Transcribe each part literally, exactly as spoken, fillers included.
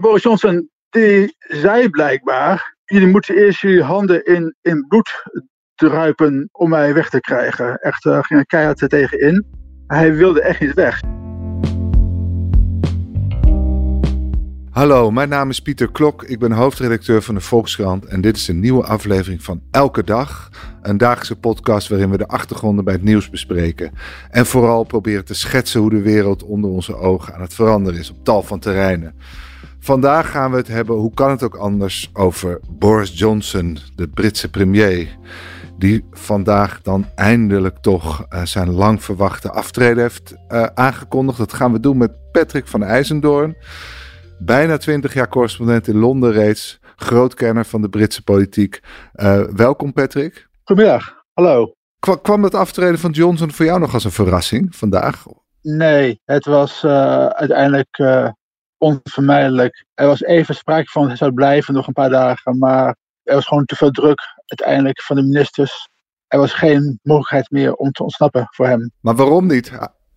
Boris Johnson die zei blijkbaar, jullie moeten eerst jullie handen in, in bloed druipen om mij weg te krijgen. Echt, uh, ging er keihard er tegen in. Hij wilde echt niet weg. Hallo, mijn naam is Pieter Klok. Ik ben hoofdredacteur van de Volkskrant en dit is een nieuwe aflevering van Elke Dag. Een dagelijkse podcast waarin we de achtergronden bij het nieuws bespreken. En vooral proberen te schetsen hoe de wereld onder onze ogen aan het veranderen is op tal van terreinen. Vandaag gaan we het hebben, hoe kan het ook anders, over Boris Johnson, de Britse premier. Die vandaag dan eindelijk toch uh, zijn lang verwachte aftreden heeft uh, aangekondigd. Dat gaan we doen met Patrick van IJzendoorn. Bijna twintig jaar correspondent in Londen reeds. Grootkenner van de Britse politiek. Uh, welkom Patrick. Goedemiddag, hallo. Kwa- kwam het aftreden van Johnson voor jou nog als een verrassing vandaag? Nee, het was uh, uiteindelijk uh, onvermijdelijk. Er was even sprake van hij zou blijven nog een paar dagen. Maar er was gewoon te veel druk uiteindelijk van de ministers. Er was geen mogelijkheid meer om te ontsnappen voor hem. Maar waarom niet?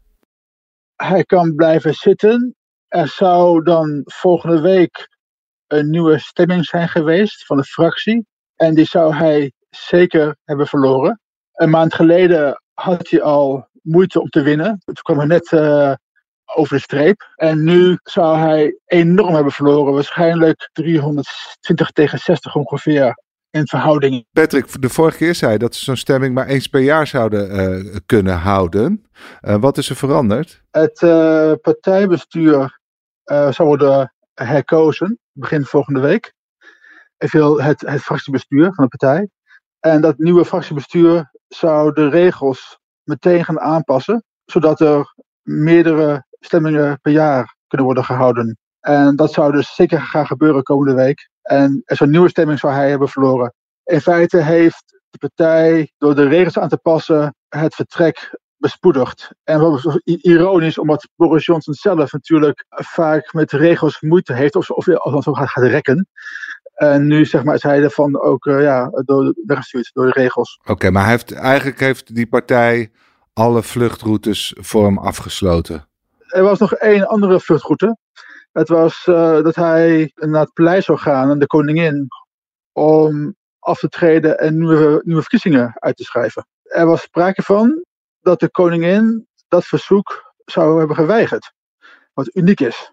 Hij kan blijven zitten. Er zou dan volgende week een nieuwe stemming zijn geweest van de fractie. En die zou hij zeker hebben verloren. Een maand geleden had hij al moeite om te winnen. Toen kwam hij net uh, over de streep. En nu zou hij enorm hebben verloren. Waarschijnlijk driehonderdtwintig tegen zestig ongeveer in verhouding. Patrick, de vorige keer zei dat ze zo'n stemming maar eens per jaar zouden uh, kunnen houden. Uh, wat is er veranderd? Het uh, partijbestuur uh, zou worden herkozen begin volgende week. Even het, het fractiebestuur van de partij. En dat nieuwe fractiebestuur zou de regels meteen gaan aanpassen, zodat er meerdere stemmingen per jaar kunnen worden gehouden. En dat zou dus zeker gaan gebeuren komende week. En zo'n nieuwe stemming zou hij hebben verloren. In feite heeft de partij door de regels aan te passen het vertrek bespoedigd. En wat was ironisch, omdat Boris Johnson zelf natuurlijk vaak met regels moeite heeft, of, of althans ook gaat rekken. En nu zeg maar, is hij ervan ook uh, ja, door, weggestuurd door de regels. Oké, okay, maar hij heeft, eigenlijk heeft die partij alle vluchtroutes voor hem afgesloten. Er was nog één andere vluchtroute. Het was uh, dat hij naar het paleis zou gaan, aan de koningin, om af te treden en nieuwe, nieuwe verkiezingen uit te schrijven. Er was sprake van dat de koningin dat verzoek zou hebben geweigerd. Wat uniek is.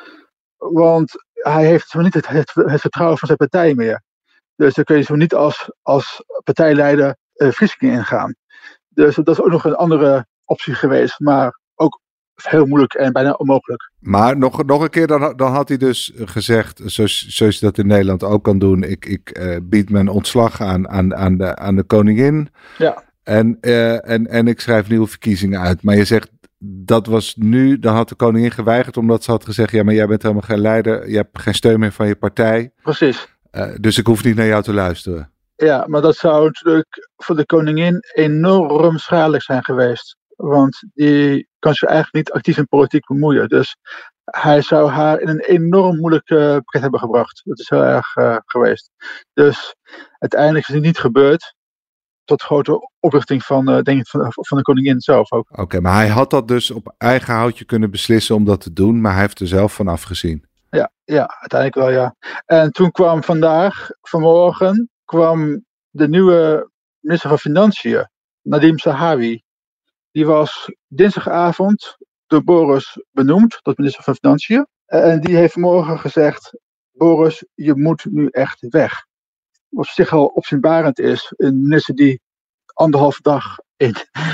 Want hij heeft niet het, het, het vertrouwen van zijn partij meer. Dus dan kun je zo niet als, als partijleider uh, verkiezingen ingaan. Dus dat is ook nog een andere optie geweest. Maar ook heel moeilijk en bijna onmogelijk. Maar nog, nog een keer, dan, dan had hij dus gezegd, zoals, zoals je dat in Nederland ook kan doen. Ik, ik uh, bied mijn ontslag aan, aan, aan, de, aan de koningin. Ja. En, uh, en, en ik schrijf nieuwe verkiezingen uit. Maar je zegt, dat was nu, dan had de koningin geweigerd, omdat ze had gezegd, ja, maar jij bent helemaal geen leider. Je hebt geen steun meer van je partij. Precies. Uh, dus ik hoef niet naar jou te luisteren. Ja, maar dat zou natuurlijk voor de koningin enorm schadelijk zijn geweest. Want die kan zich eigenlijk niet actief in politiek bemoeien. Dus hij zou haar in een enorm moeilijke pakket hebben gebracht. Dat is heel erg uh, geweest. Dus uiteindelijk is het niet gebeurd. Tot grote oprichting van, uh, denk ik, van, van de koningin zelf ook. Oké, okay, maar hij had dat dus op eigen houtje kunnen beslissen om dat te doen. Maar hij heeft er zelf van afgezien. Ja, ja, uiteindelijk wel ja. En toen kwam vandaag, vanmorgen, kwam de nieuwe minister van Financiën, Nadhim Zahawi. Die was dinsdagavond door Boris benoemd tot minister van Financiën. En die heeft vanmorgen gezegd, Boris, je moet nu echt weg. Wat op zich al opzienbarend is. Een minister die anderhalve dag in,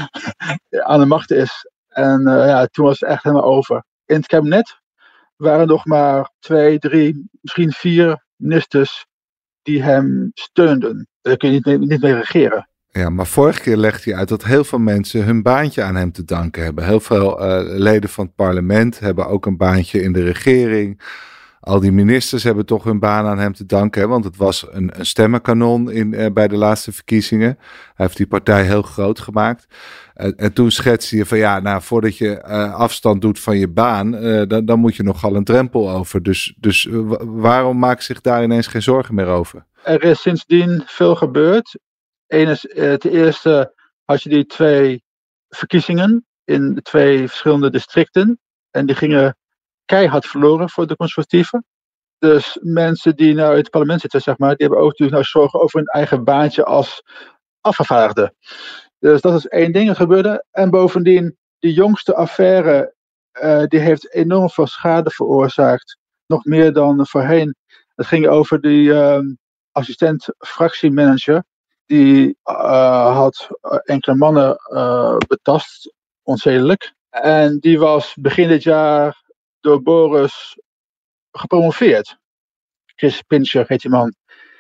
aan de macht is. En uh, ja, toen was het echt helemaal over. In het kabinet waren nog maar twee, drie, misschien vier ministers die hem steunden. Daar kun je niet mee, niet mee regeren. Ja, maar vorige keer legde hij uit dat heel veel mensen hun baantje aan hem te danken hebben. Heel veel uh, leden van het parlement hebben ook een baantje in de regering. Al die ministers hebben toch hun baan aan hem te danken. Hè? Want het was een, een stemmenkanon in, uh, bij de laatste verkiezingen. Hij heeft die partij heel groot gemaakt. Uh, en toen schetste je van ja, nou voordat je uh, afstand doet van je baan, uh, dan, dan moet je nogal een drempel over. Dus, dus uh, waarom maakt zich daar ineens geen zorgen meer over? Er is sindsdien veel gebeurd. Eén is, uh, ten eerste had je die twee verkiezingen in de twee verschillende districten. En die gingen keihard verloren voor de conservatieven. Dus mensen die nou in het parlement zitten, zeg maar, die hebben ook natuurlijk nou zorgen over hun eigen baantje als afgevaardigde. Dus dat is één ding dat gebeurde. En bovendien, die jongste affaire, uh, die heeft enorm veel schade veroorzaakt. Nog meer dan voorheen. Het ging over die uh, assistent fractiemanager. Die uh, had enkele mannen uh, betast, onzedelijk. En die was begin dit jaar door Boris gepromoveerd. Chris Pincher heet die man.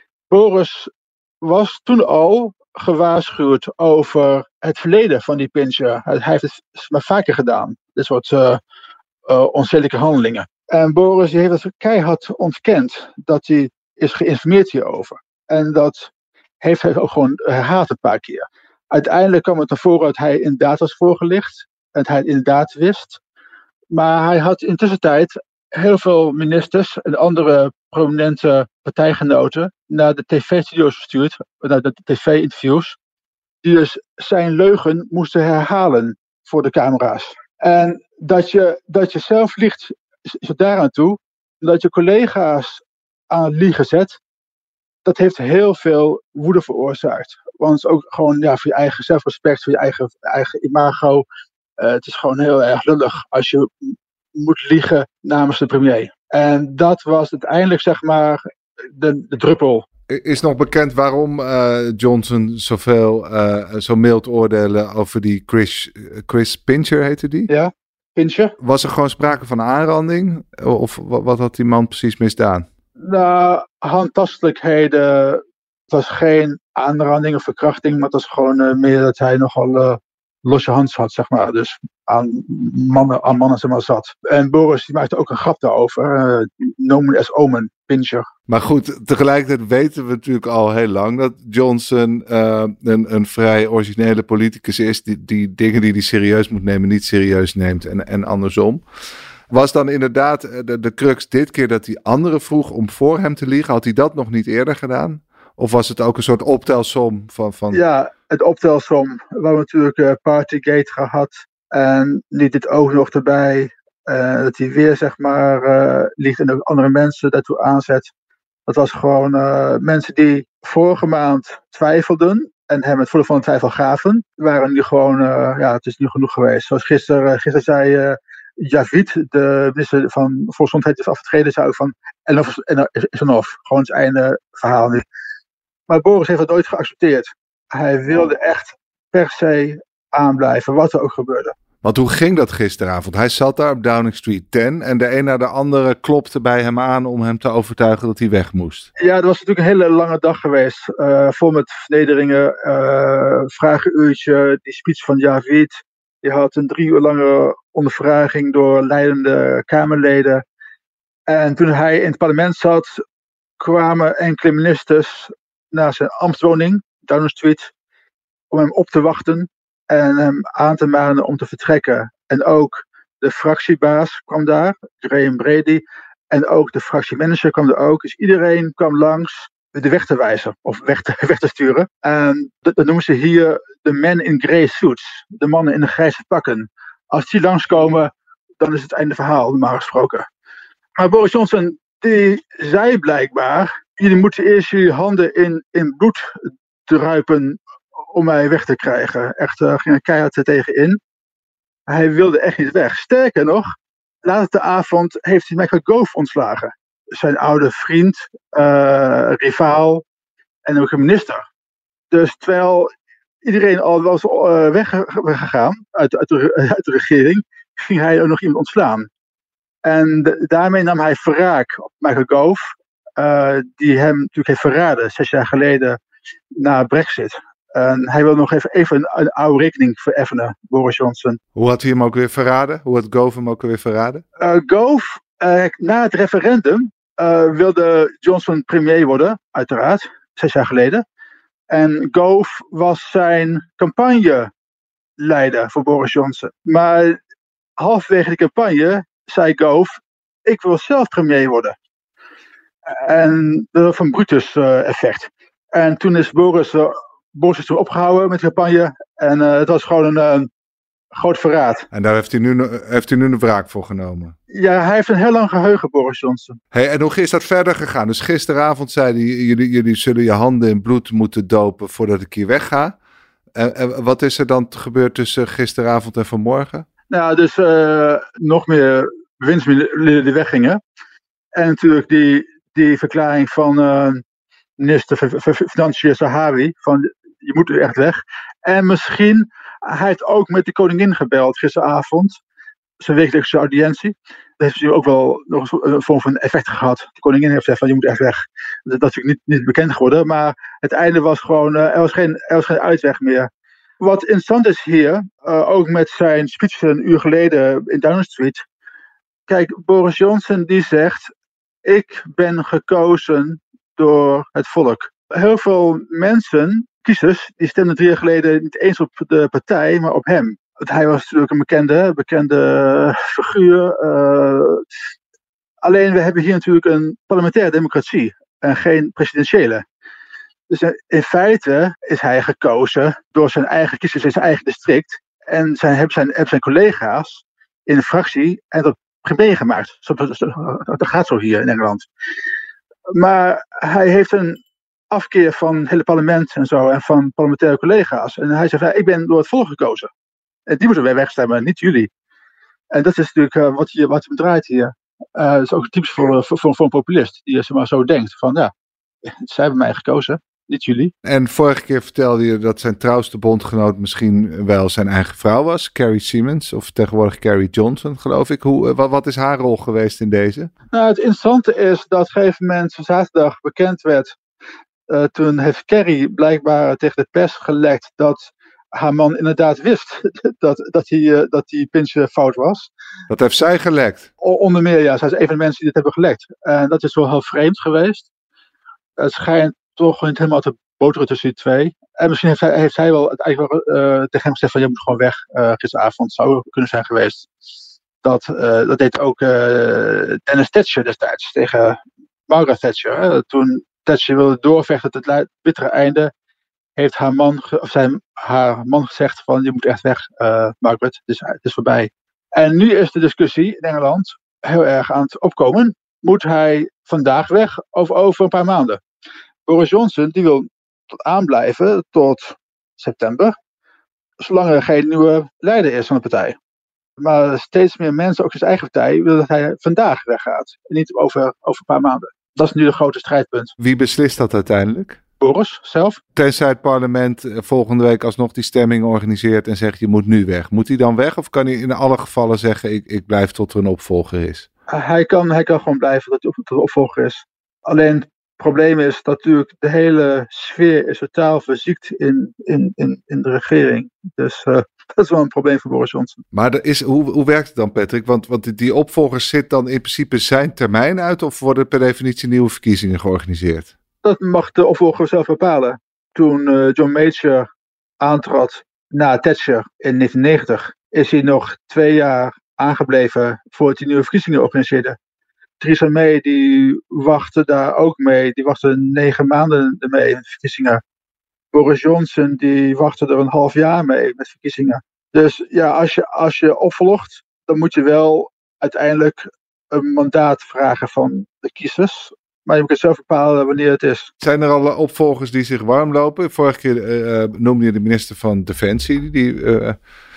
Boris was toen al gewaarschuwd over het verleden van die Pincher. Hij heeft het maar vaker gedaan. Dit soort uh, uh, onzedelijke handelingen. En Boris die heeft het keihard ontkend dat hij is geïnformeerd hierover. En dat heeft hij ook gewoon herhaald een paar keer. Uiteindelijk kwam het naar voren dat hij inderdaad was voorgelicht. En dat hij het inderdaad wist. Maar hij had intussen tijd heel veel ministers en andere prominente partijgenoten naar de tv-studio's gestuurd, naar de tv-interviews, die dus zijn leugen moesten herhalen voor de camera's. En dat je, dat je zelf liegt, is het daaraan toe, dat je collega's aan het liegen zet, dat heeft heel veel woede veroorzaakt. Want het is ook gewoon ja, voor je eigen zelfrespect, voor je eigen, eigen imago. Uh, het is gewoon heel erg lullig als je moet liegen namens de premier. En dat was uiteindelijk, zeg maar, de, de druppel. Is nog bekend waarom uh, Johnson zoveel, uh, zo mild oordelen over die Chris, Chris Pincher, heette die? Ja, Pincher. Was er gewoon sprake van aanranding? Of wat, wat had die man precies misdaan? Nou, handtastelijkheden. Het was geen aanranding of verkrachting, maar het was gewoon uh, meer dat hij nogal uh, losse hands had, zeg maar. Dus aan mannen, aan mannen zeg maar, zat. En Boris die maakte ook een grap daarover. Uh, nomen as omen, Pincher. Maar goed, tegelijkertijd weten we natuurlijk al heel lang dat Johnson uh, een, een vrij originele politicus is. Die, die dingen die hij serieus moet nemen, niet serieus neemt en, en andersom. Was dan inderdaad de, de crux dit keer dat hij anderen vroeg om voor hem te liegen? Had hij dat nog niet eerder gedaan? Of was het ook een soort optelsom van... van... Ja, het optelsom. We hebben natuurlijk uh, Partygate gehad. En nu dit ook nog erbij. Uh, dat hij weer, zeg maar, uh, liegt en ook andere mensen daartoe aanzet. Dat was gewoon uh, mensen die vorige maand twijfelden. En hem het volle van de twijfel gaven. Waren nu gewoon, uh, ja, het is nu genoeg geweest. Zoals gisteren, uh, gisteren zei uh, Javid, de minister van Volksgezondheid, is afgetreden. Zei ook van, en of is er nog. Gewoon het einde verhaal nu. Maar Boris heeft dat nooit geaccepteerd. Hij wilde echt per se aanblijven, wat er ook gebeurde. Want hoe ging dat gisteravond? Hij zat daar op Downing Street tien en de een na de andere klopte bij hem aan om hem te overtuigen dat hij weg moest. Ja, dat was natuurlijk een hele lange dag geweest. Uh, vol met vernederingen, uh, vragenuurtje, die speech van Javid. Die had een drie uur lange ondervraging door leidende Kamerleden. En toen hij in het parlement zat, kwamen enkele ministers naar zijn ambtswoning, Downing Street, om hem op te wachten en hem aan te manen om te vertrekken. En ook de fractiebaas kwam daar, Graham Brady, en ook de fractiemanager kwam er ook. Dus iedereen kwam langs de weg te wijzen of weg te, weg te sturen. En dat, dat noemen ze hier de men in grey suits, de mannen in de grijze pakken. Als die langskomen, dan is het einde verhaal, normaal gesproken. Maar Boris Johnson, die zei blijkbaar, jullie moeten eerst jullie handen in, in bloed druipen om mij weg te krijgen. Echt, uh, ging er keihard er tegen in. Hij wilde echt niet weg. Sterker nog, later de avond heeft hij Michael Gove ontslagen. Zijn oude vriend, uh, rivaal en ook een minister. Dus terwijl iedereen al was uh, weggegaan uit, uit, de, uit de regering, ging hij ook nog iemand ontslaan. En de, daarmee nam hij wraak op Michael Gove, uh, die hem natuurlijk heeft verraden, zes jaar geleden na Brexit. En hij wil nog even, even een, een oude rekening vereffenen, Boris Johnson. Hoe had hij hem ook weer verraden? Hoe had Gove hem ook weer verraden? Uh, Gove, uh, na het referendum, uh, wilde Johnson premier worden, uiteraard, zes jaar geleden. En Gove was zijn campagneleider voor Boris Johnson. Maar halverwege de campagne zei Gove, ik wil zelf premier worden. En dat was een Brutus uh, effect. En toen is Boris, uh, Boris is toen opgehouden met de campagne. En uh, het was gewoon een, groot verraad. En daar heeft hij nu, heeft hij nu een wraak voor genomen. Ja, hij heeft een heel lang geheugen, Boris Johnson. Hey, en hoe is dat verder gegaan? Dus gisteravond zei hij, jullie, jullie zullen je handen in bloed moeten dopen voordat ik hier wegga. En, en wat is er dan gebeurd tussen gisteravond en vanmorgen? Nou, dus uh, nog meer bewindslieden die weggingen. En natuurlijk die, die verklaring van uh, minister van Financiën Zahawi, van je moet er echt weg. En misschien, hij heeft ook met de koningin gebeld gisteravond, zijn wekelijkse audiëntie. Dat heeft natuurlijk ook wel nog een vorm van effect gehad. De koningin heeft gezegd van je moet echt weg. Dat is natuurlijk niet, niet bekend geworden, maar het einde was gewoon, uh, er, was geen, er was geen uitweg meer. Wat interessant is hier, uh, ook met zijn speech een uur geleden in Downing Street. Kijk, Boris Johnson die zegt, ik ben gekozen door het volk. Heel veel mensen, kiezers, die stemden drie jaar geleden niet eens op de partij, maar op hem. Want hij was natuurlijk een bekende, bekende figuur. Uh, alleen we hebben hier natuurlijk een parlementaire democratie en geen presidentiële. Dus in feite is hij gekozen door zijn eigen kiezers in zijn eigen district. En zijn, hebben, zijn, hebben zijn collega's in de fractie en dat meegemaakt. Dat gaat zo hier in Engeland. Maar hij heeft een afkeer van het hele parlement en zo en van parlementaire collega's. En hij zegt, ik ben door het volk gekozen. En die moeten wij wegstemmen, niet jullie. En dat is natuurlijk uh, wat, hier, wat hem draait hier. Uh, dat is ook typisch voor, voor, voor een populist. Die zeg maar, zo denkt van, ja, zij hebben mij gekozen. Niet jullie. En vorige keer vertelde je dat zijn trouwste bondgenoot misschien wel zijn eigen vrouw was. Carrie Siemens, of tegenwoordig Carrie Johnson, geloof ik. Hoe, wat, wat is haar rol geweest in deze? Nou, het interessante is dat op een gegeven moment zaterdag bekend werd. Uh, toen heeft Carrie blijkbaar tegen de pers gelekt dat haar man inderdaad wist dat, dat, die, uh, dat die pinch fout was. Dat heeft zij gelekt? O, onder meer, ja. Zij is een van de mensen die dit hebben gelekt. En dat is wel heel vreemd geweest. Het schijnt toch niet helemaal te boteren tussen die twee. En misschien heeft hij, heeft hij wel het eigenlijk uh, tegen hem gezegd van je moet gewoon weg. Uh, gisteravond zou kunnen zijn geweest. Dat, uh, dat deed ook uh, Dennis Thatcher destijds tegen Margaret Thatcher. Uh, toen Thatcher wilde doorvechten tot het bittere einde, heeft haar man, ge- of zijn, haar man gezegd van je moet echt weg, uh, Margaret. Het is, het is voorbij. En nu is de discussie in Engeland heel erg aan het opkomen. Moet hij vandaag weg of over een paar maanden? Boris Johnson die wil tot aanblijven tot september, zolang er geen nieuwe leider is van de partij. Maar steeds meer mensen, ook zijn eigen partij, willen dat hij vandaag weggaat. En niet over, over een paar maanden. Dat is nu de grote strijdpunt. Wie beslist dat uiteindelijk? Boris zelf. Tenzij het parlement volgende week alsnog die stemming organiseert en zegt je moet nu weg. Moet hij dan weg of kan hij in alle gevallen zeggen ik, ik blijf tot er een opvolger is? Hij kan, hij kan gewoon blijven tot er een opvolger is. Alleen het probleem is dat natuurlijk de hele sfeer is totaal verziekt in, in, in, in de regering. Dus uh, dat is wel een probleem voor Boris Johnson. Maar er is, hoe, hoe werkt het dan, Patrick? Want, want die opvolger zit dan in principe zijn termijn uit of worden per definitie nieuwe verkiezingen georganiseerd? Dat mag de opvolger zelf bepalen. Toen uh, John Major aantrad na Thatcher in negentien negentig, is hij nog twee jaar aangebleven voordat hij nieuwe verkiezingen organiseerde. Theresa May die wachtte daar ook mee. Die wachtte negen maanden mee met verkiezingen. Boris Johnson die wachtte er een half jaar mee met verkiezingen. Dus ja, als je, als je opvolgt, dan moet je wel uiteindelijk een mandaat vragen van de kiezers. Maar je moet het zelf bepalen wanneer het is. Zijn er al opvolgers die zich warm lopen? Vorige keer uh, noemde je de minister van Defensie. Die, uh,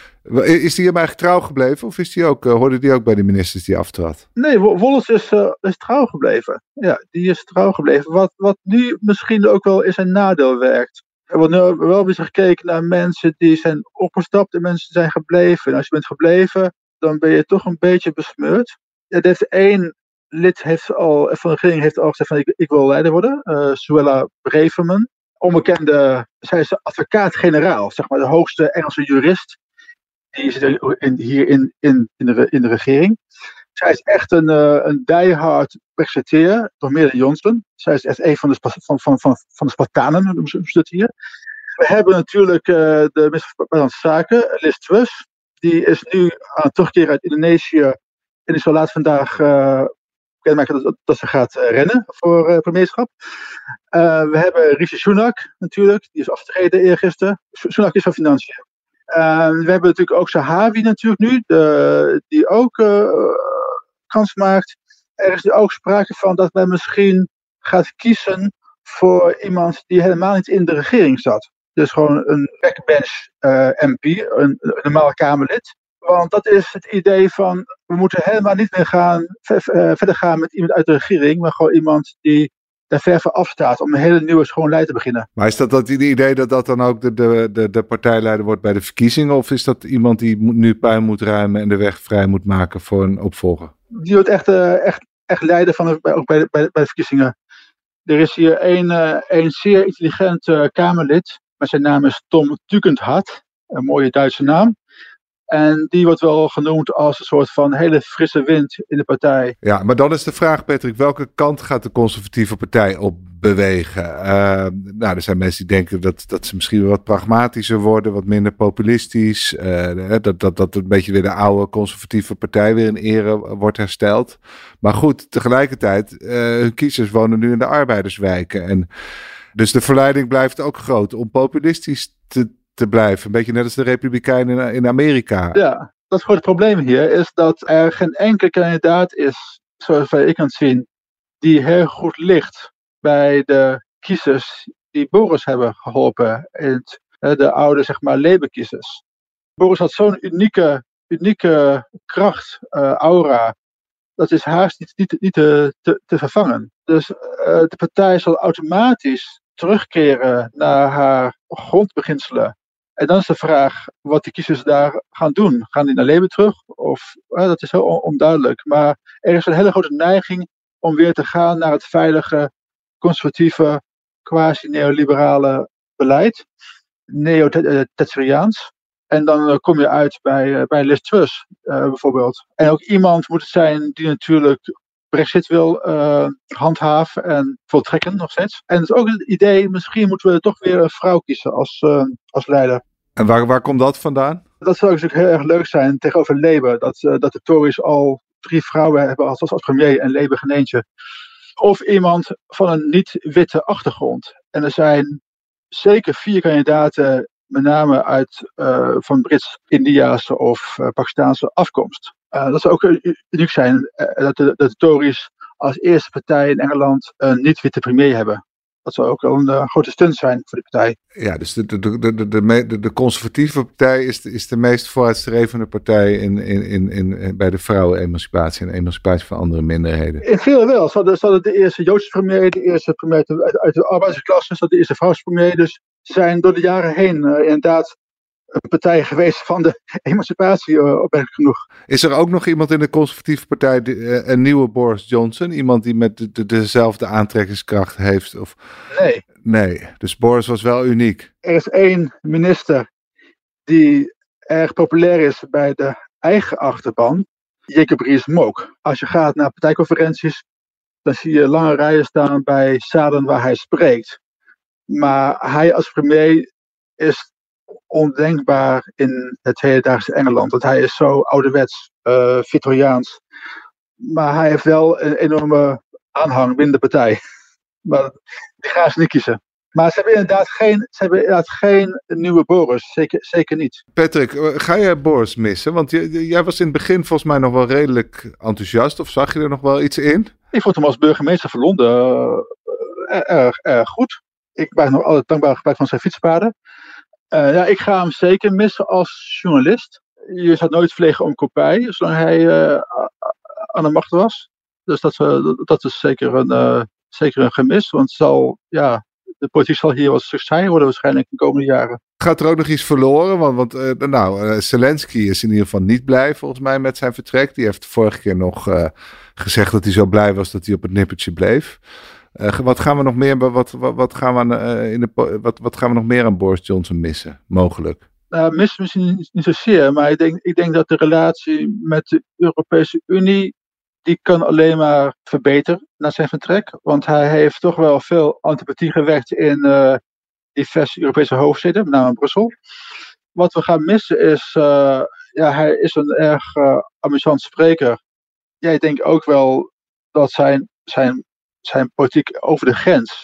is die hem eigenlijk trouw gebleven? Of is die ook, uh, hoorde die ook bij de ministers die aftrad? Nee, Wallace is, uh, is trouw gebleven. Ja, die is trouw gebleven. Wat, wat nu misschien ook wel in zijn nadeel werkt. Er wordt nu wel weer gekeken naar mensen die zijn opgestapt en mensen die zijn gebleven. En als je bent gebleven, dan ben je toch een beetje besmeurd. Ja, er heeft één lid heeft al, van de regering heeft al gezegd van ik, ik wil leider worden. Uh, Suella Braverman. Onbekende, zij is de advocaat-generaal, zeg maar de hoogste Engelse jurist. Die zit in, hier in, in, in, de, in de regering. Zij is echt een, uh, een diehard Brexiteer, nog meer dan Johnson. Zij is echt een van de, van, van, van, van de Spartanen, noemen ze het hier. We hebben natuurlijk uh, de minister van Buitenlandse Zaken, Liz Truss. Die is nu aan het terugkeren uit Indonesië. En die zal laat vandaag uh, bekendmaken dat, dat ze gaat uh, rennen voor uh, premierschap. Uh, we hebben Rishi Sunak natuurlijk, die is afgetreden eergisteren. Sunak is van Financiën. Uh, we hebben natuurlijk ook Zahawi natuurlijk nu, de, die ook uh, kans maakt. Er is ook sprake van dat men misschien gaat kiezen voor iemand die helemaal niet in de regering zat. Dus gewoon een backbench uh, M P, een, een normaal Kamerlid. Want dat is het idee van, we moeten helemaal niet meer gaan, ver, verder gaan met iemand uit de regering, maar gewoon iemand die daar ver van afstaat om een hele nieuwe schoon lijn te beginnen. Maar is dat, dat het idee dat dat dan ook de, de, de, de partijleider wordt bij de verkiezingen? Of is dat iemand die nu puin moet ruimen en de weg vrij moet maken voor een opvolger? Die wordt echt, uh, echt, echt leider van de, ook bij de, bij, de, bij de verkiezingen. Er is hier een, uh, een zeer intelligent uh, Kamerlid, maar zijn naam is Tom Tugendhat, een mooie Duitse naam. En die wordt wel genoemd als een soort van hele frisse wind in de partij. Ja, maar dan is de vraag, Patrick, welke kant gaat de conservatieve partij op bewegen? Uh, nou, er zijn mensen die denken dat, dat ze misschien wat pragmatischer worden, wat minder populistisch. Uh, dat, dat, dat een beetje weer de oude conservatieve partij weer in ere wordt hersteld. Maar goed, tegelijkertijd, uh, hun kiezers wonen nu in de arbeiderswijken. En dus de verleiding blijft ook groot om populistisch te te blijven. Een beetje net als de Republikeinen in, in Amerika. Ja, dat grote probleem hier is dat er geen enkele kandidaat is, zoals wij ik kan zien, die heel goed ligt bij de kiezers die Boris hebben geholpen. In het, de oude, zeg maar, Labour-kiezers. Boris had zo'n unieke, unieke kracht, uh, aura. Dat is haast niet, niet, niet te, te, te vervangen. Dus uh, de partij zal automatisch terugkeren naar haar grondbeginselen. En dan is de vraag wat de kiezers daar gaan doen. Gaan die naar Labour terug? Of, uh, dat is heel on- onduidelijk. Maar er is een hele grote neiging om weer te gaan naar het veilige, conservatieve, quasi-neoliberale beleid. Neo-Thatcheriaans. En dan uh, kom je uit bij, uh, bij Liz Truss uh, bijvoorbeeld. En ook iemand moet het zijn die natuurlijk Brexit wil uh, handhaven en voltrekken nog steeds. En het is ook het idee, misschien moeten we toch weer een vrouw kiezen als, uh, als leider. En waar, waar komt dat vandaan? Dat zou natuurlijk heel erg leuk zijn tegenover Labour. Dat, uh, dat de Tories al drie vrouwen hebben als, als premier en Labour geen eentje. Of iemand van een niet-witte achtergrond. En er zijn zeker vier kandidaten, met name uit uh, van Brits-Indiaanse of uh, Pakistaanse afkomst. Uh, dat zou ook uniek zijn uh, dat, de, dat de Tories als eerste partij in Engeland een niet-witte premier hebben. Dat zou ook wel een uh, grote stunt zijn voor die partij. Ja, dus de, de, de, de, de, de conservatieve partij is de, is de meest vooruitstrevende partij in, in, in, in, bij de vrouwenemancipatie en emancipatie van andere minderheden. In veel wel. Ze hadden, ze hadden de eerste Joodse premier, de eerste premier uit, uit de arbeidersklasse, ze hadden de eerste vrouwspremier. Dus ze zijn door de jaren heen uh, inderdaad een partij geweest van de emancipatie, uh, opmerkelijk genoeg. Is er ook nog iemand in de conservatieve partij, de, uh, een nieuwe Boris Johnson? Iemand die met de, de, dezelfde aantrekkingskracht heeft? Of... Nee. Nee, dus Boris was wel uniek. Er is één minister die erg populair is bij de eigen achterban, Jacob Rees-Mogg. Als je gaat naar partijconferenties, dan zie je lange rijen staan bij zalen waar hij spreekt. Maar hij als premier is ondenkbaar in het hedendaagse Engeland. Want hij is zo ouderwets, uh, Victoriaans. Maar hij heeft wel een enorme aanhang binnen de partij. Maar die gaan ze niet kiezen. Maar ze hebben inderdaad geen, ze hebben inderdaad geen nieuwe Boris. Zeker, zeker niet. Patrick, ga jij Boris missen? Want j- jij was in het begin volgens mij nog wel redelijk enthousiast. Of zag je er nog wel iets in? Ik vond hem als burgemeester van Londen uh, erg, erg goed. Ik maak nog altijd dankbaar gebruik van zijn fietspaden. Uh, ja, ik ga hem zeker missen als journalist. Je zou nooit vliegen om kopij, zolang hij uh, aan de macht was. Dus dat, uh, dat is zeker een, uh, zeker een gemis. Want zal, ja, de politiek zal hier wat stuk saaier worden waarschijnlijk in de komende jaren. Gaat er ook nog iets verloren? Want, want uh, nou, uh, Zelensky is in ieder geval niet blij volgens mij met zijn vertrek. Die heeft de vorige keer nog uh, gezegd dat hij zo blij was dat hij op het nippertje bleef. Uh, wat gaan we nog meer, wat, wat, wat, gaan we, uh, in de, wat, wat gaan we nog meer aan Boris Johnson missen, mogelijk? Nou, missen misschien niet, niet zozeer, maar ik denk, ik denk dat de relatie met de Europese Unie, die kan alleen maar verbeteren na zijn vertrek. Want hij heeft toch wel veel antipathie gewekt in uh, diverse Europese hoofdsteden, met name in Brussel. Wat we gaan missen is, uh, ja, hij is een erg uh, amusant spreker. Jij denkt ook wel dat zijn, zijn, zijn politiek over de grens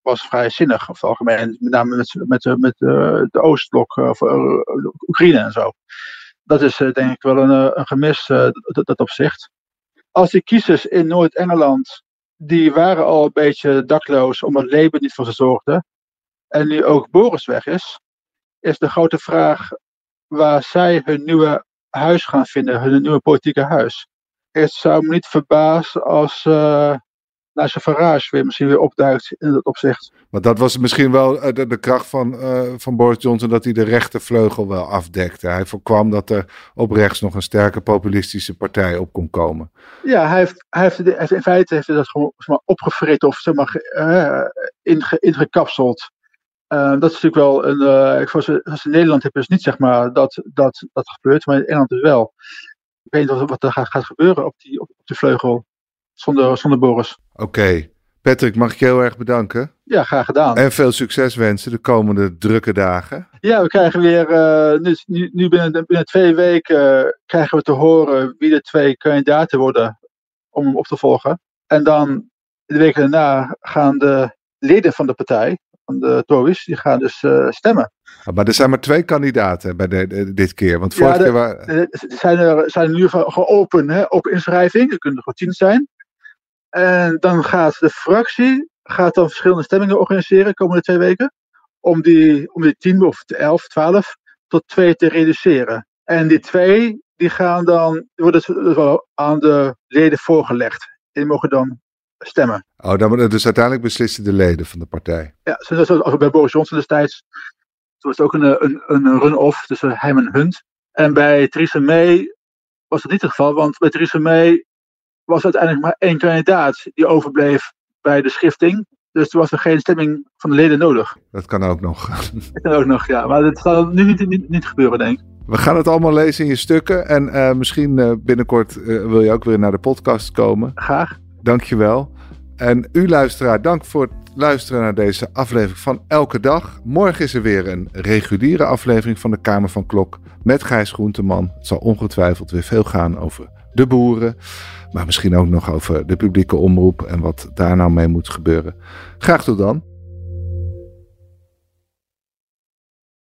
was vrij zinnig over het algemeen. Met name met, met, met, met uh, de Oostblok, uh, of, uh, Oekraïne en zo. Dat is uh, denk ik wel een, een gemis, uh, dat, dat opzicht. Als die kiezers in Noord-Engeland, die waren al een beetje dakloos omdat Labour niet voor ze zorgde. En nu ook Boris weg is, is de grote vraag waar zij hun nieuwe huis gaan vinden, hun nieuwe politieke huis. Het zou me niet verbazen als uh, Nigel Farage weer misschien weer opduikt in dat opzicht. Maar dat was misschien wel de, de kracht van, uh, van Boris Johnson, dat hij de rechtervleugel wel afdekte. Hij voorkwam dat er op rechts nog een sterke populistische partij op kon komen. Ja, hij heeft, hij heeft, hij heeft in feite heeft hij dat gewoon zeg maar, opgevreten of zeg maar, uh, inge, ingekapseld. Uh, dat is natuurlijk wel een. Uh, zoals in Nederland heb je dus niet zeg maar dat dat, dat gebeurt, maar in Engeland dus wel. Ik weet niet wat, wat er gaat, gaat gebeuren op die, op, op de vleugel zonder, zonder Boris. Oké. Okay. Patrick, mag ik je heel erg bedanken? Ja, graag gedaan. En veel succes wensen de komende drukke dagen. Ja, we krijgen weer, uh, nu, nu, nu binnen, binnen twee weken uh, krijgen we te horen wie de twee kandidaten worden om hem op te volgen. En dan de weken daarna gaan de leden van de partij, van de Tories, die gaan dus uh, stemmen. Oh, maar er zijn maar twee kandidaten bij de, de, dit keer. Want vorige ja, de, keer waren... de, zijn er zijn nu gewoon open, hè, open inschrijving. Er kunnen er gewoon tien zijn. En dan gaat de fractie gaat dan verschillende stemmingen organiseren de komende twee weken. Om die, om die tien of elf, twaalf tot twee te reduceren. En die twee die gaan dan, die worden dus wel aan de leden voorgelegd. En die mogen dan stemmen. Oh, dan, dus uiteindelijk beslissen de leden van de partij. Ja, zoals bij Boris Johnson destijds. Toen was het ook een, een, een run-off tussen hem en Hunt. En bij Theresa May was dat niet het geval, want bij Theresa May was uiteindelijk maar één kandidaat die overbleef bij de schifting. Dus toen was er geen stemming van de leden nodig. Dat kan ook nog. Dat kan ook nog, ja. Maar dat zal nu niet, niet, niet gebeuren, denk ik. We gaan het allemaal lezen in je stukken. En uh, misschien uh, binnenkort uh, wil je ook weer naar de podcast komen. Graag. Dankjewel. En u luisteraar, dank voor het luisteren naar deze aflevering van Elke Dag. Morgen is er weer een reguliere aflevering van de Kamer van Klok met Gijs Groenteman. Het zal ongetwijfeld weer veel gaan over de boeren, maar misschien ook nog over de publieke omroep en wat daar nou mee moet gebeuren. Graag tot dan.